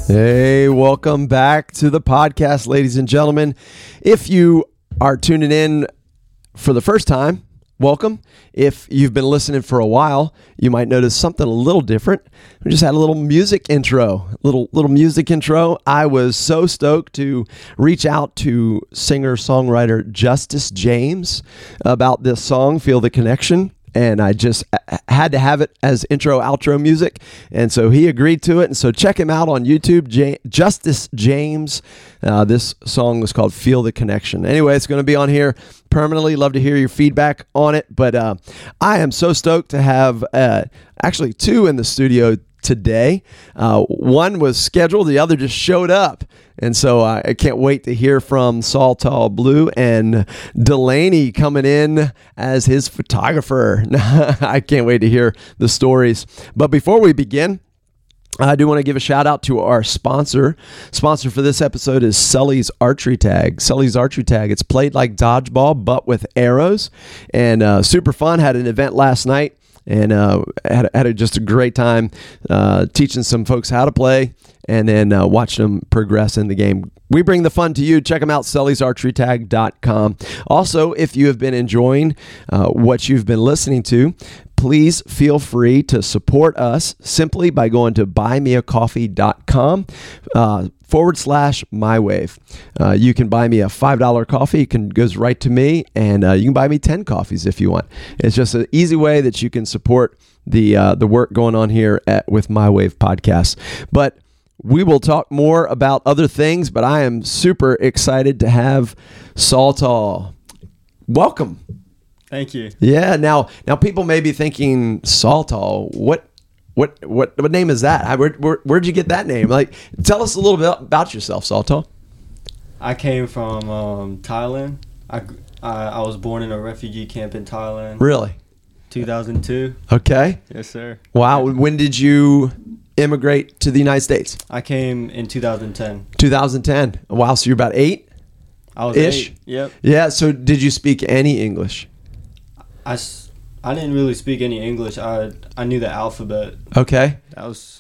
Hey, welcome back to the podcast, ladies and gentlemen. If you are tuning in for the first time, welcome. If you've been listening for a while, you might notice something a little different. We just had a little music intro, little music intro. I was so stoked to reach out to singer-songwriter Justice James about this song, Feel the Connection. And I just had to have it as intro, outro music. And so he agreed to it. And so check him out on YouTube, Justice James. This song was called Feel the Connection. Anyway, it's going to be on here permanently. Love to hear your feedback on it. But I am so stoked to have actually two in the studio today. One was scheduled, the other just showed up. And so I can't wait to hear from Saul Tall Blue and Delaney coming in as his photographer. I can't wait to hear the stories. But before we begin, I do want to give a shout out to our sponsor. Sponsor for this episode is Sully's Archery Tag. Sully's Archery Tag. It's played like dodgeball, but with arrows. And super fun. Had an event last night. And had just a great time teaching some folks how to play and then watching them progress in the game. We bring the fun to you. Check them out, sullysarcherytag.com. Also, if you have been enjoying what you've been listening to, please feel free to support us simply by going to buymeacoffee.com /MyWave. You can buy me a $5 coffee. It goes right to me, and you can buy me 10 coffees if you want. It's just an easy way that you can support the work going on here with MyWave Podcast. But we will talk more about other things, but I am super excited to have Saul Tall. Welcome. Thank you. Yeah. Now people may be thinking, Saul Tall, what name is that? Where'd you get that name? Like, tell us a little bit about yourself, Saul Tall. I came from Thailand. I was born in a refugee camp in Thailand. Really? 2002. Okay. Yes, sir. Wow. When did you immigrate to the United States? I came in 2010. 2010. Wow. So you're about 8? I was Ish? 8. Yep. Yeah. So did you speak any English? I didn't really speak any English. I knew the alphabet. Okay. That was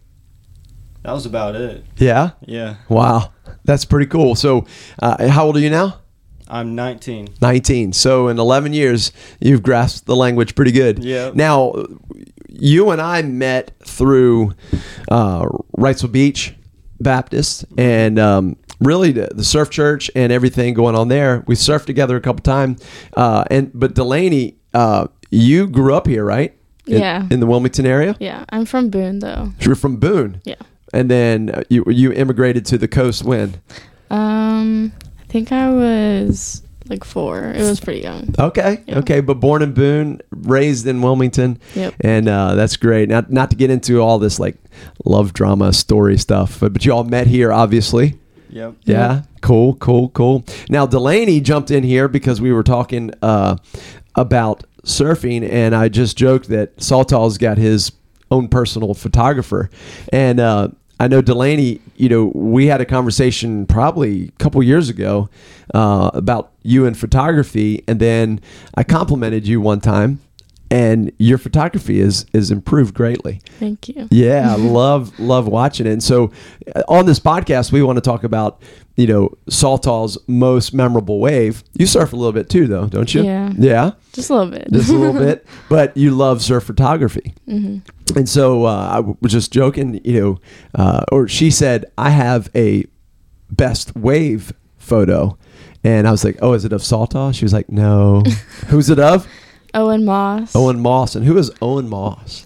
about it. Yeah? Yeah. Wow. That's pretty cool. So how old are you now? I'm 19. 19. So in 11 years, you've grasped the language pretty good. Yeah. Now, you and I met through Wrightsville Beach Baptist and really the surf church and everything going on there. We surfed together a couple times. But Delaney, you grew up here, right? Yeah. In the Wilmington area? Yeah. I'm from Boone, though. You're from Boone? Yeah. And then you immigrated to the coast when? I think I was like 4. It was pretty young. Okay. Yeah. Okay. But born in Boone, raised in Wilmington. Yep. And that's great. Not to get into all this like love drama story stuff, but you all met here, obviously. Yep. Yeah. Cool. Now, Delaney jumped in here because we were talking about surfing, and I just joked that Saul Tall's got his own personal photographer. And I know Delaney, we had a conversation probably a couple years ago about you and photography, and then I complimented you one time, and your photography is improved greatly. Thank you. Yeah, I love watching it. And so on this podcast, we want to talk about, Saul Tall's most memorable wave. You surf a little bit too, though, don't you? Yeah. Yeah? Just a little bit. Just a little bit. But you love surf photography. Mm-hmm. And so I was just joking, or she said, I have a best wave photo. And I was like, oh, is it of Saul Tall? She was like, no. Who's it of? Owen Moss. Owen Moss. And who is Owen Moss?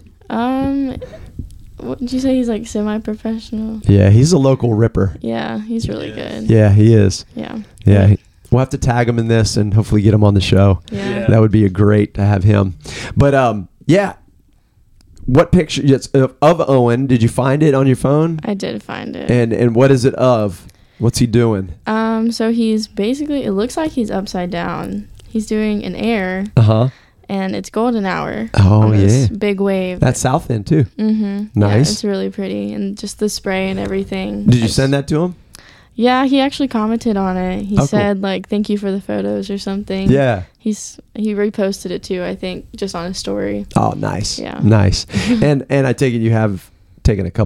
What did you say? He's like semi-professional. Yeah, he's a local ripper. Yeah, he's really good. Yeah, he is. Yeah. Yeah. We'll have to tag him in this and hopefully get him on the show. Yeah. That would be great to have him. But yeah. What picture of Owen? Did you find it on your phone? I did find it. And what is it of? What's he doing? So he's basically, it looks like he's upside down. He's doing an air. Uh-huh. And it's golden hour. Oh, on this yeah. big wave. That's South End, too. Mm-hmm. Nice. Yeah, it's really pretty. And just the spray and everything. Did you send that to him? Yeah, he actually commented on it. He said, cool. like, thank you for the photos or something. Yeah. He reposted it, too, I think, just on his story. Oh, nice. Yeah. Nice. and I take it you have taken a couple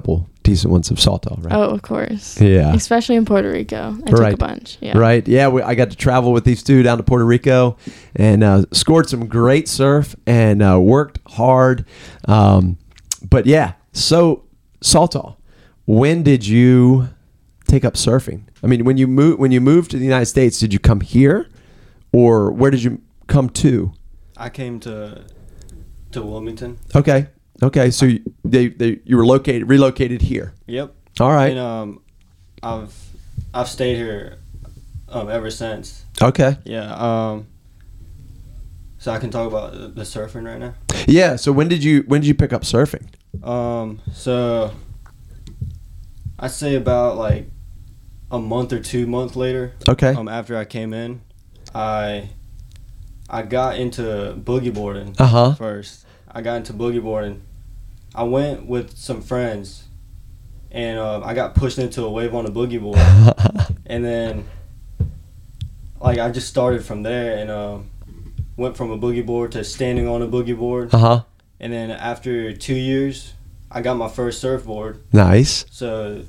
decent ones of Salto, right? Oh, of course. Yeah. Especially in Puerto Rico. I took Right. a bunch. Yeah. Right. Yeah. I got to travel with these two down to Puerto Rico and scored some great surf and worked hard. But yeah, so Salto, when did you take up surfing? I mean, when you moved to the United States, did you come here, or where did you come to? I came to Wilmington. Okay. So you were relocated here. Yep. All right. And I've stayed here ever since. Okay. Yeah. So I can talk about the surfing right now. Yeah. So when did you pick up surfing? So I'd say about like a month or 2 months later. Okay. After I came in, I got into boogie boarding first. I got into boogie boarding. I went with some friends, and I got pushed into a wave on a boogie board, and then like I just started from there and went from a boogie board to standing on a boogie board. And then after 2 years, I got my first surfboard. Nice. So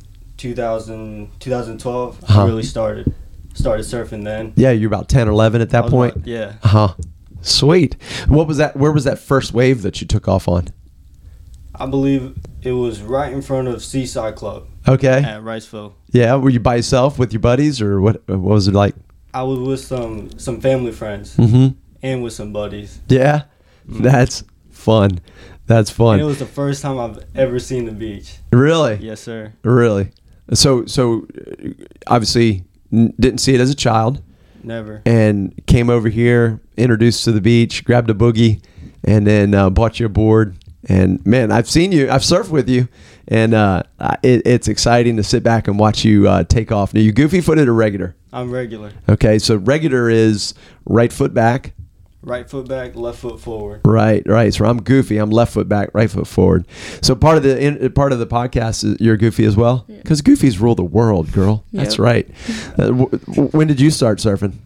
2012, I really started surfing then. Yeah, you're about 10 or 11 at that point. Yeah. Sweet. What was that? Where was that first wave that you took off on? I believe it was right in front of Seaside Club Okay. at Riceville. Yeah. Were you by yourself with your buddies, or what? What was it like? I was with some family friends and with some buddies. Yeah. That's fun. That's fun. And it was the first time I've ever seen the beach. Really? Yes, sir. Really? So obviously didn't see it as a child. Never. And came over here, introduced to the beach, grabbed a boogie, and then bought you a board. And man, I've surfed with you, and it's exciting to sit back and watch you take off. Now, you goofy footed or regular? I'm regular. Okay, so regular is right foot back. Right foot back, left foot forward. Right. So I'm goofy. I'm left foot back, right foot forward. So part of the podcast is you're goofy as well, because goofies rule the world, girl. Yep. That's right. When did you start surfing?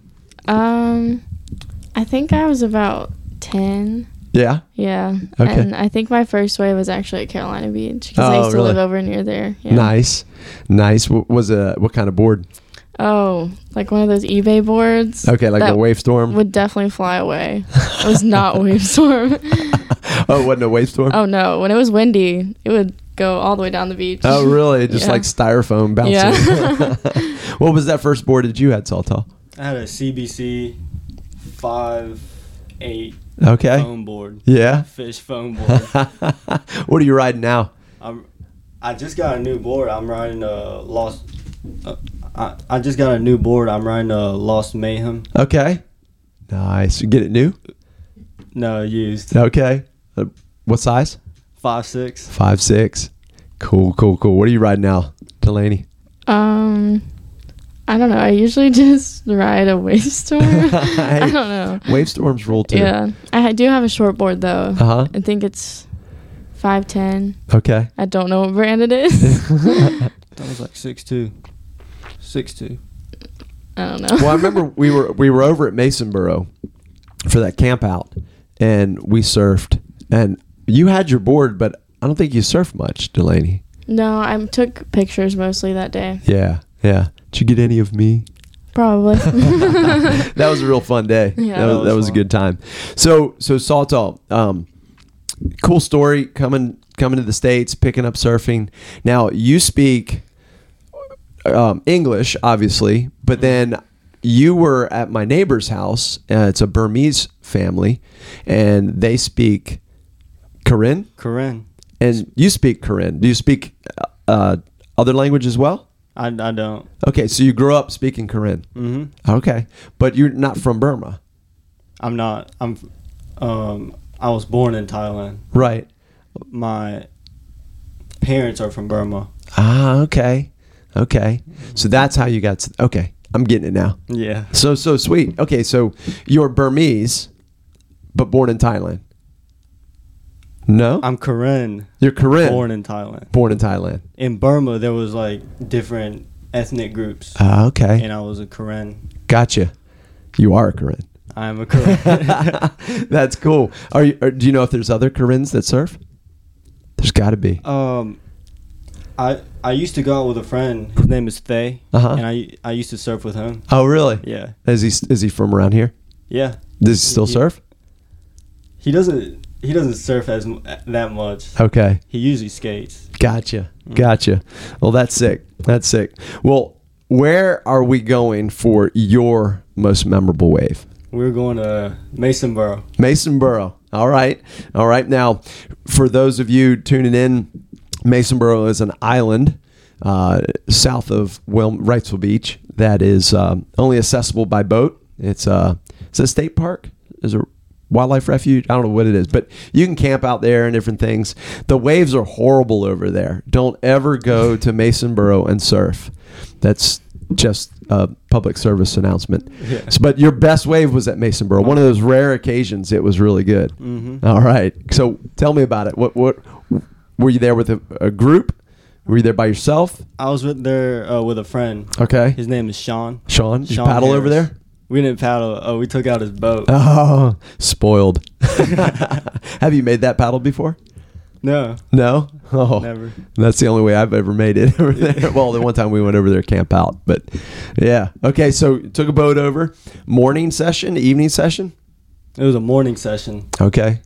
I think I was about 10. Yeah. Yeah. Okay. And I think my first wave was actually at Carolina Beach because I used to really? live over near there. Yeah. Nice. What kind of board? Oh, like one of those eBay boards. Okay, like that a wave storm. would definitely fly away. It was not wave storm. Oh, it wasn't a wave storm? Oh no, when it was windy, it would go all the way down the beach. Oh, really? Just Yeah. like styrofoam bouncing. Yeah. What was that first board that you had, Salto? I had a CBC 5.8 Okay. foam board. Yeah. Fish foam board. What are you riding now? I just got a new board. I'm riding I just got a new board. I'm riding a Lost Mayhem. Okay. Nice. You get it new? No, used. Okay. What size? 5.6. 5'6". Cool. What are you riding now, Delaney? I don't know. I usually just ride a wave storm. I don't know. Wave storms rule too. Yeah. I do have a short board though. I think it's 5'10". Okay. I don't know what brand it is. That was like 6'2". 6'2". I don't know. Well, I remember we were over at Masonboro for that camp out, and we surfed. And you had your board, but I don't think you surfed much, Delaney. No, I took pictures mostly that day. Yeah. Did you get any of me? Probably. That was a real fun day. Yeah. That was a good time. So Salto, cool story coming to the States, picking up surfing. Now you speak English, obviously, but then you were at my neighbor's house. It's a Burmese family, and they speak Karen. Karen. And you speak Karen. Do you speak other language as well? I don't. Okay, so you grew up speaking Karen. Mm-hmm. Okay, but you're not from Burma. I'm not. I was born in Thailand. Right. My parents are from Burma. Ah, okay. So that's how you got to, okay, I'm getting it now. Yeah. So sweet. Okay, so you're Burmese, but born in Thailand. No? I'm Karen. You're Karen. Born in Thailand. Born in Thailand. In Burma, there was like different ethnic groups. Ah, okay. And I was a Karen. Gotcha. You are a Karen. I am a Karen. That's cool. Do you know if there's other Karens that surf? There's got to be. I used to go out with a friend. His name is Faye, and I used to surf with him. Oh, really? Yeah. Is he from around here? Yeah. Does he still surf? He doesn't surf that much. Okay. He usually skates. Gotcha. Well, that's sick. Well, where are we going for your most memorable wave? We're going to Masonboro. All right. Now, for those of you tuning in, Masonboro is an island south of Wrightsville Beach that is only accessible by boat. It's a state park. Is a wildlife refuge. I don't know what it is, but you can camp out there and different things. The waves are horrible over there. Don't ever go to Masonboro and surf. That's just a public service announcement. Yeah. But your best wave was at Masonboro. One of those rare occasions it was really good. Mm-hmm. All right. So tell me about it. What were you there with a group? Were you there by yourself? I was there with a friend. Okay. His name is Sean. Did you paddle Harris. Over there? We didn't paddle. Oh, we took out his boat. Oh, spoiled. Have you made that paddle before? No. Oh, never. That's the only way I've ever made it over there. Well, the one time we went over there camp out, but yeah. Okay, so took a boat over. Morning session, evening session? It was a morning session. Okay.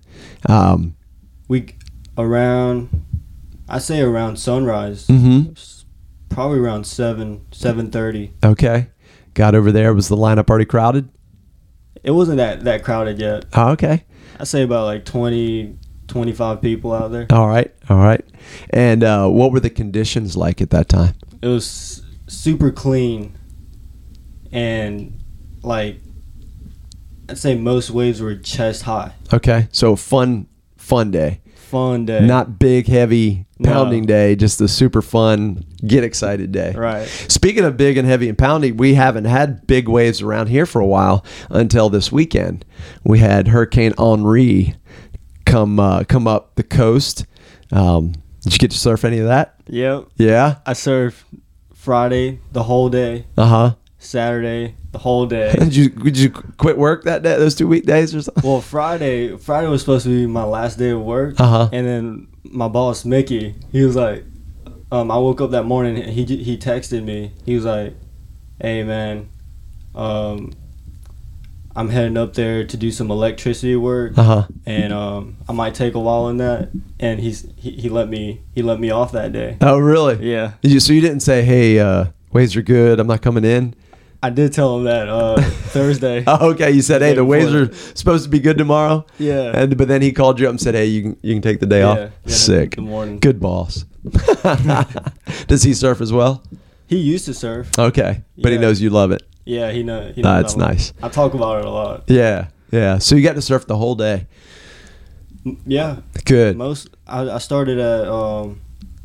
I'd say around sunrise. Mm-hmm. Probably around 7:30. Okay. Got over there. Was the lineup already crowded? It wasn't that crowded yet. Oh, okay. I'd say about like 20, 25 people out there. All right. And what were the conditions like at that time? It was super clean. And like, I'd say most waves were chest high. Okay. So fun day. Fun day. Not big, heavy, pounding day. Just a super fun, get excited day. Right. Speaking of big and heavy and pounding, we haven't had big waves around here for a while until this weekend. We had Hurricane Henri come up the coast. Did you get to surf any of that? Yep. Yeah? I surfed Friday the whole day. Uh-huh. Saturday the whole day. Did you quit work that day, those 2 weekdays or something? Well, Friday was supposed to be my last day of work. Uh-huh. And then my boss, Mickey, he was like, I woke up that morning, and he texted me. He was like, hey, man, I'm heading up there to do some electricity work. Uh-huh. And I might take a while in that. And he let me off that day. Oh, really? Yeah. So you didn't say, hey, waves are good, I'm not coming in? I did tell him that Thursday. Oh, okay. You said, hey, the waves are supposed to be good tomorrow? Yeah. But then he called you up and said, hey, you can take the day off? Yeah, Sick. the morning. Good boss. Does he surf as well? He used to surf. Okay. But he knows you love it. Yeah, he knows. That's nice. I talk about it a lot. Yeah. So you got to surf the whole day? Yeah. Good. I started around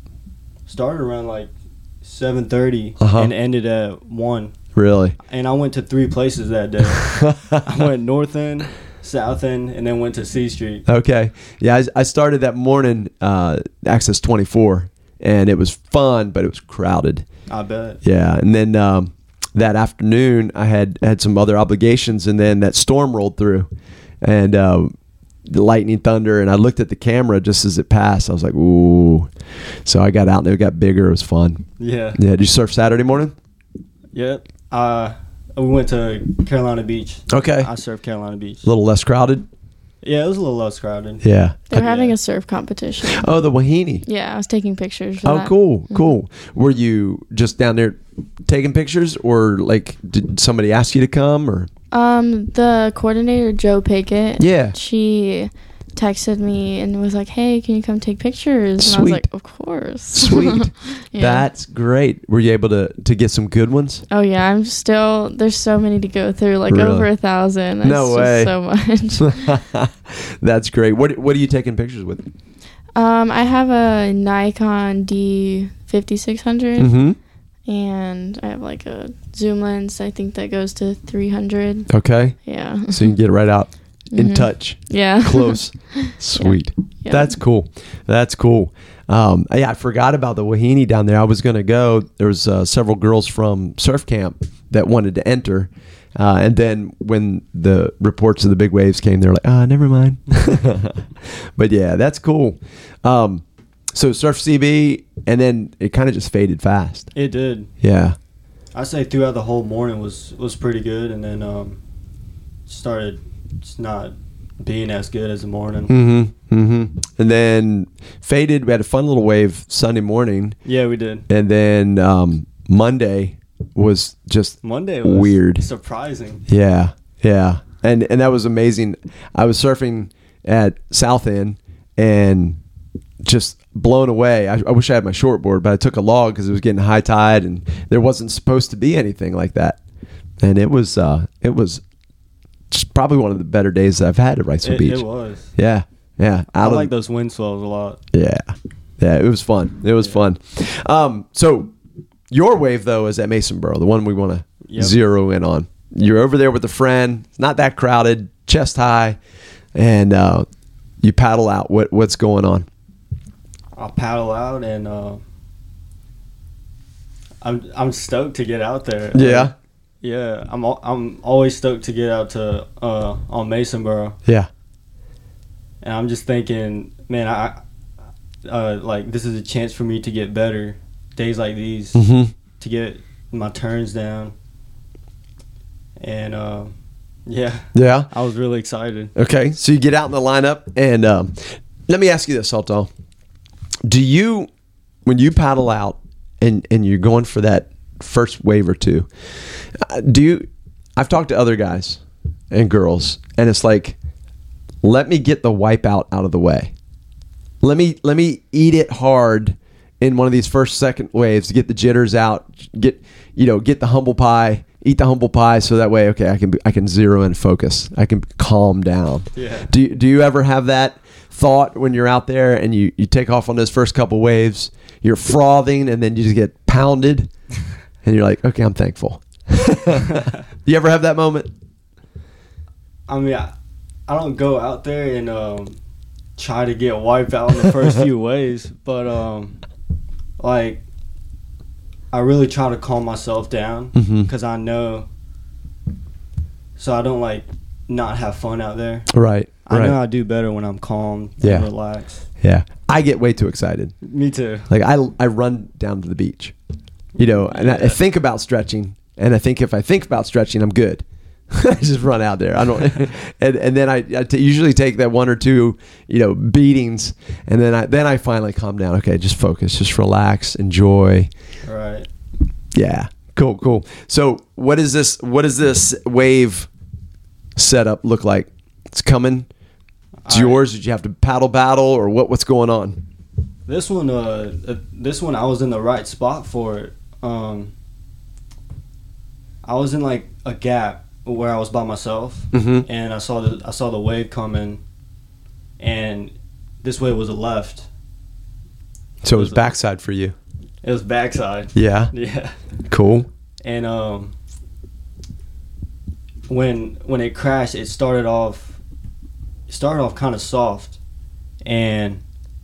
like 7:30 and ended at 1. Really? And I went to 3 places that day. I went north end, south end, and then went to C Street. Okay. Yeah, I started that morning, Access 24, and it was fun, but it was crowded. I bet. Yeah, and then that afternoon I had some other obligations, and then that storm rolled through, and the lightning, thunder, and I looked at the camera just as it passed. I was like, ooh. So I got out, and it got bigger. It was fun. Yeah. Yeah. Did you surf Saturday morning? Yep. We went to Carolina Beach. Okay. I surfed Carolina Beach. A little less crowded? Yeah, it was a little less crowded. Yeah. They're having a surf competition. Oh, the Wahine. Yeah, I was taking pictures for that. Cool. Were you just down there taking pictures, or like did somebody ask you to come, or? The coordinator, Joe Pickett. Yeah. She texted me and was like, hey, can you come take pictures? Sweet. And I was like, of course. Sweet. Yeah. That's great. Were you able to get some good ones? Oh yeah, there's so many to go through, like really? over 1,000. No way. So much. That's great. What are you taking pictures with? I have a Nikon D5600. Mm-hmm. And I have like a zoom lens, I think that goes to 300. Okay. Yeah. So you can get right out in touch. Yeah. Close. Sweet. Yeah. That's cool. I forgot about the Wahine down there. I was going to go. There was several girls from surf camp that wanted to enter. And then when the reports of the big waves came, they're like, never mind. But yeah, that's cool. So surf CB, and then it kind of just faded fast. It did. Yeah. I'd say throughout the whole morning was pretty good, and then started just not being as good as the morning. And then faded. We had a fun little wave Sunday morning. Yeah, we did. And then Monday was just weird. Surprising. Yeah. And that was amazing. I was surfing at South End and just blown away. I wish I had my shortboard, but I took a log because it was getting high tide and there wasn't supposed to be anything like that. And it was just probably one of the better days that I've had at Wrightsville Beach. It was. Yeah. I like those wind swells a lot. Yeah. It was fun. Fun. So your wave though is at Masonboro, the one we want to zero in on. You're over there with a friend. It's not that crowded, chest high, and you paddle out. What's going on? I'll paddle out, and I'm stoked to get out there. Yeah. Yeah, I'm always stoked to get out to on Masonboro. Yeah. And I'm just thinking, man, I like this is a chance for me to get better. Days like these, to get my turns down. And yeah, I was really excited. Okay, so you get out in the lineup, and let me ask you this, Salto. Do you, when you paddle out and you're going for that first wave or two, I've talked to other guys and girls, and it's like, let me get the wipeout out of the way. Let me eat it hard in one of these second waves to get the jitters out, get the humble pie, eat the humble pie, so that way, okay, I can zero in focus. I can calm down. Yeah. Do you ever have that thought when you're out there and you take off on those first couple waves, you're frothing, and then you just get pounded, and you're like, okay, I'm thankful. Do you ever have that moment? I mean, I don't go out there and try to get wiped out in the first few waves, but like, I really try to calm myself down because I know, so I don't like not have fun out there. Right. I know I do better when I'm calm and relaxed. Yeah. I get way too excited. Me too. Like I run down to the beach, and I think about stretching, and I think if I think about stretching, I'm good. I just run out there. I don't, and then I usually take that one or two, beatings, and then I finally calm down. Okay, just focus, just relax, enjoy. All right. Yeah. Cool. So what does this wave setup look like? It's coming. It's yours. Did you have to paddle, or what's going on? This one, I was in the right spot for it. I was in like a gap where I was by myself, and I saw the wave coming, and this wave was a left. So it was backside for you. It was backside. Yeah. Yeah. Cool. And when it crashed, it started off kind of soft, and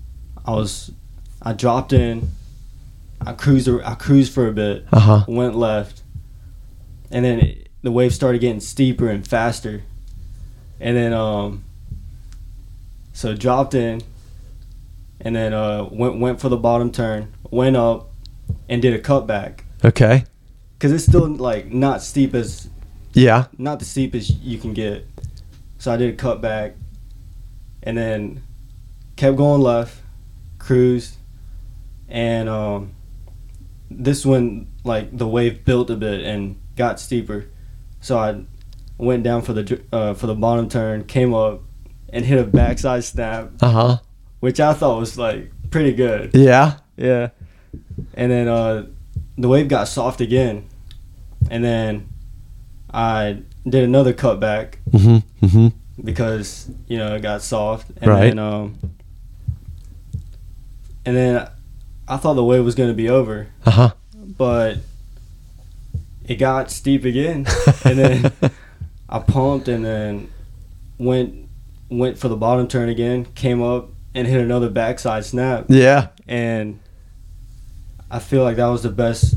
I dropped in. I cruised for a bit. Went left, and then the wave started getting steeper and faster, and then so dropped in, and then went for the bottom turn, went up, and did a cutback. Okay. Because it's still like not steep as not the steepest you can get. So I did a cutback, and then kept going left, cruised, and this one, like, the wave built a bit and got steeper. So I went down for the bottom turn, came up, and hit a backside snap. Which I thought was like pretty good. Yeah. Yeah. And then the wave got soft again, and then I did another cutback because it got soft, and then I thought the wave was going to be over, but it got steep again, and then I pumped, and then went for the bottom turn again, came up and hit another backside snap. Yeah. And I feel like that was the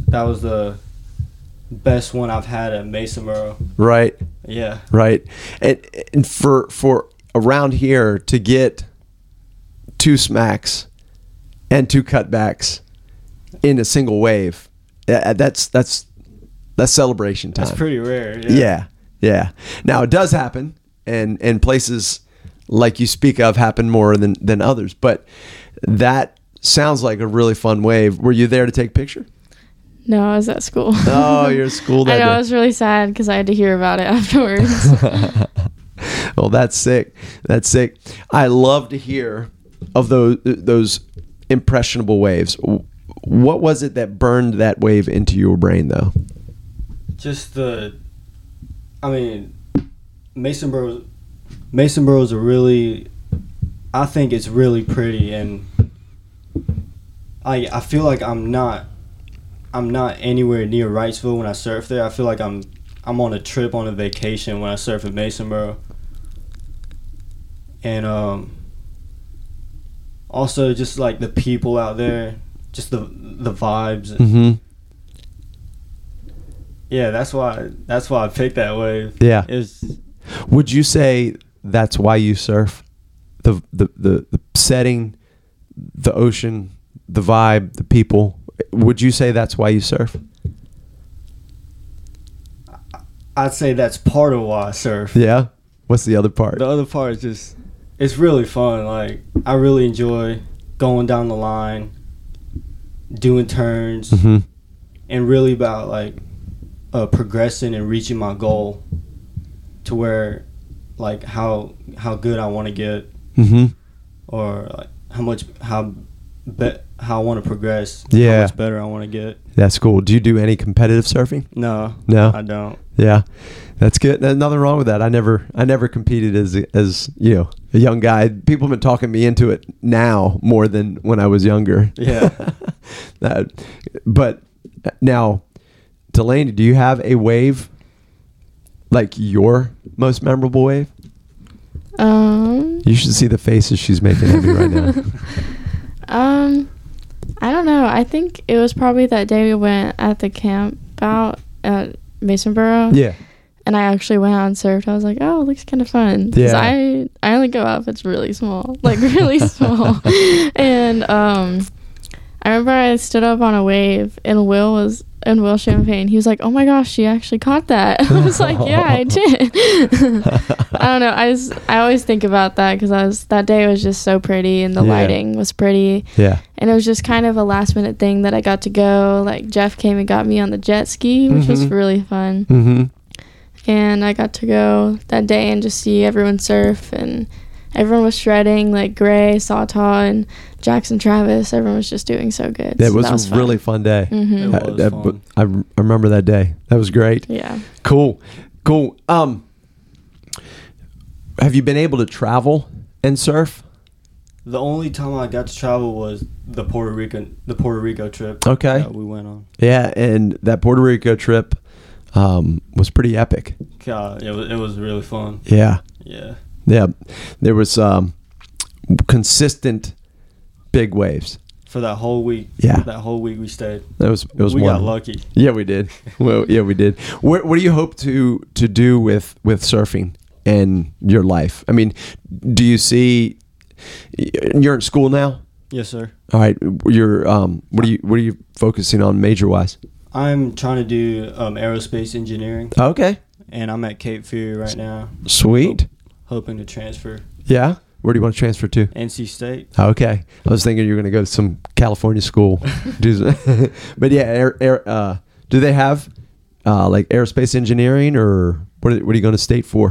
best one I've had at Masonboro. Right. Yeah. Right. And for around here to get two smacks and 2 cutbacks in a single wave. That's celebration time. That's pretty rare. Yeah. Now it does happen, and places like you speak of happen more than others. But that sounds like a really fun wave. Were you there to take a picture? No, I was at school. Oh, you're at school that I know, day. I was really sad because I had to hear about it afterwards. Well, that's sick. That's sick. I love to hear of those impressionable waves. What was it that burned that wave into your brain, though? Just Masonboro is I think it's really pretty, and I feel like I'm not anywhere near Wrightsville when I surf there. I feel like I'm on a trip, on a vacation when I surf at Masonboro. And also just like the people out there, just the vibes. Mm-hmm. Yeah, that's why I picked that wave. Yeah. Would you say that's why you surf? The setting, the ocean, the vibe, the people. Would you say that's why you surf? I'd say that's part of why I surf. Yeah. What's the other part? The other part is just, it's really fun. Like, I really enjoy going down the line, doing turns, mm-hmm. and really about like progressing and reaching my goal to where, like, how good I want to get, mm-hmm. or like how I want to progress. Yeah. How much better I want to get. That's cool. Do you do any competitive surfing? No, I don't. Yeah, that's good. There's nothing wrong with that. I never competed as a young guy. People have been talking me into it now more than when I was younger. Yeah. But now, Delaney, do you have a wave, like your most memorable wave? You should see the faces she's making at me right now. I don't know. I think it was probably that day we went at the camp out at Masonboro. Yeah. And I actually went out and surfed. I was like, oh, it looks kind of fun. Because I only go out if it's really small. Like, really small. And I remember I stood up on a wave, and Will Champagne, he was like, oh my gosh, she actually caught that. I was like, yeah, I did. I don't know. I always think about that because that day was just so pretty, and the lighting was pretty. Yeah. And it was just kind of a last minute thing that I got to go. Like, Jeff came and got me on the jet ski, which was really fun. Mm-hmm. And I got to go that day and just see everyone surf, and everyone was shredding, like Gray, Sawtaw, and Jackson Travis. Everyone was just doing so good. That was a really fun day. Mm-hmm. It was fun. I remember that day. That was great. Yeah. Cool. Have you been able to travel and surf? The only time I got to travel was the Puerto Rico trip. Okay. That we went on. Yeah, and that Puerto Rico trip was pretty epic. God, it was really fun. Yeah. Yeah. Yeah. There was consistent big waves for that whole week. Yeah. That whole week we stayed. It was We wonderful. got lucky. Yeah, we did. Well, yeah, we did. What do you hope to do with surfing in your life? I mean, do you see you're in school now? Yes, sir. All right. You're what are you focusing on major wise? I'm trying to do aerospace engineering. Okay. And I'm at Cape Fear right now. Sweet. Hoping to transfer. Yeah. Where do you want to transfer to? NC State. Okay. I was thinking you were going to go to some California school. But yeah, do they have like aerospace engineering, or what are you going to state for?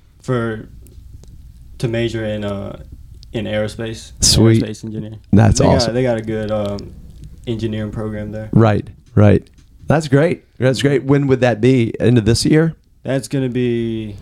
To major in aerospace. Sweet. Aerospace engineering. That's awesome. They got a good engineering program there. Right. That's great. When would that be? End of this year? That's going to be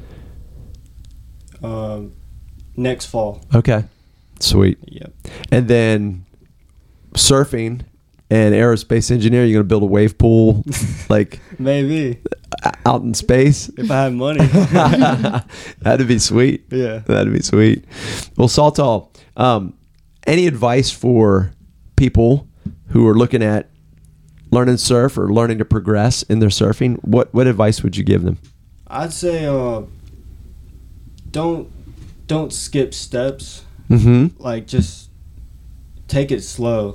next fall. Okay. Sweet. Yep. And then surfing and aerospace engineering, you're going to build a wave pool like maybe out in space? If I had money. That'd be sweet. Yeah. That'd be sweet. Well, Sawtaw, any advice for people who are looking at learning to surf or learning to progress in their surfing? What advice would you give them? I'd say don't skip steps. Mm-hmm. Like, just take it slow.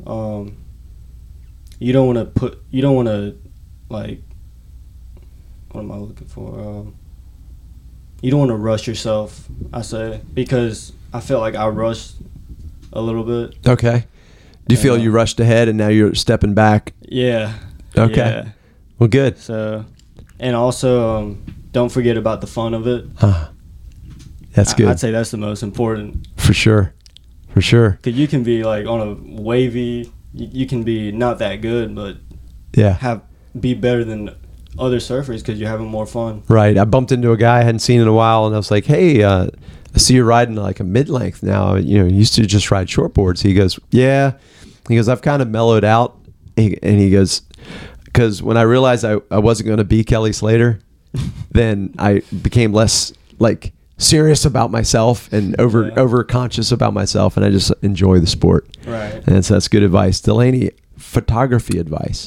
You don't want to like, what am I looking for? You don't want to rush yourself, I say, because I feel like I rushed a little bit. Okay. Do you feel you rushed ahead and now you're stepping back? Yeah. Okay. Yeah. Well, good. So, and also, don't forget about the fun of it. That's good. I'd say that's the most important. For sure. Because you can be like on a wavy, you can be not that good, but be better than other surfers because you're having more fun. Right. I bumped into a guy I hadn't seen in a while, and I was like, hey, I see you're riding like a mid-length now. You used to just ride shortboards. He goes, yeah. He goes, I've kind of mellowed out. And he goes, because when I realized I wasn't going to be Kelly Slater, then I became less like serious about myself and over conscious about myself, and I just enjoy the sport. Right. And so that's good advice. Delaney, photography advice.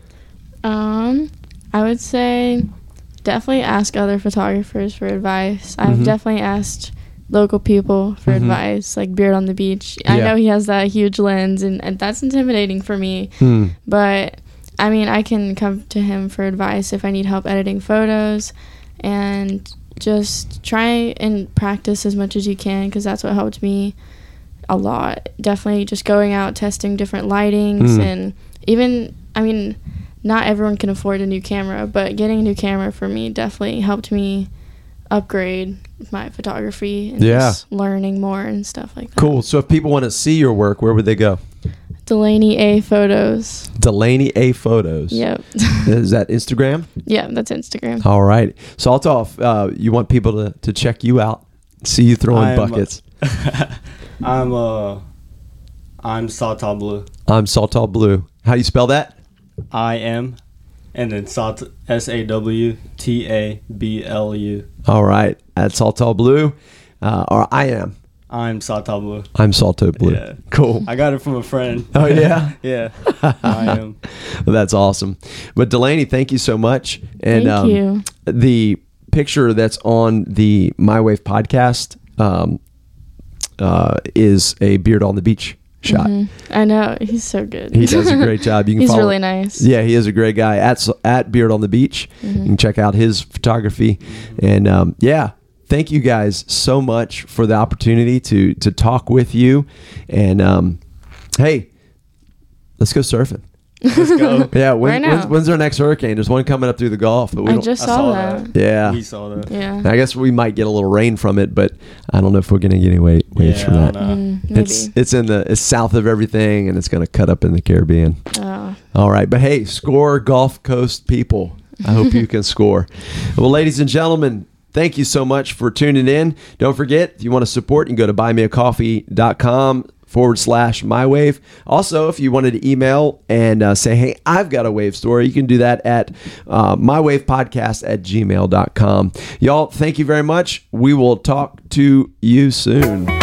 I would say definitely ask other photographers for advice. I've definitely asked local people for advice, like Beard on the Beach. I know he has that huge lens, and that's intimidating for me. But I mean, I can come to him for advice if I need help editing photos, and just try and practice as much as you can, because that's what helped me a lot. Definitely just going out, testing different lightings, and even, I mean, not everyone can afford a new camera, but getting a new camera for me definitely helped me upgrade my photography and just learning more and stuff like that. Cool. So if people want to see your work, where would they go? Delaney A Photos. Delaney A Photos. Yep. Is that Instagram? Yeah, that's Instagram. All right. So you want people to check you out, see you throwing buckets. I'm Sawtall Blue. I'm Sawtall Blue. How do you spell that? I am, and then SAWTABLU. All right. At Sawtall Blue, or I am. I'm Sawtall Blue. I'm Sawtall Blue. Yeah. Cool. I got it from a friend. Oh, yeah? Yeah. I am. Well, that's awesome. But Delaney, thank you so much. And thank you. The picture that's on the My Wave podcast is a Beard on the Beach shot. I know. He's so good. He does a great job. You can He's follow, really nice. Yeah, he is a great guy. At Beard on the Beach. You can check out his photography. And thank you guys so much for the opportunity to talk with you. And hey, let's go surfing. Let's go. Yeah, when's our next hurricane? There's one coming up through the Gulf, but I just saw that. Yeah, he saw that. Yeah, I guess we might get a little rain from it, but I don't know if we're gonna get any waves from that. It's south of everything, and it's gonna cut up in the Caribbean. Oh. All right, but hey, score Gulf Coast people. I hope you can score. Well, ladies and gentlemen, thank you so much for tuning in. Don't forget, if you want to support, you can go to buymeacoffee.com/mywave. Also, if you wanted to email and say, hey, I've got a wave story, you can do that at mywavepodcast@gmail.com. Y'all, thank you very much. We will talk to you soon.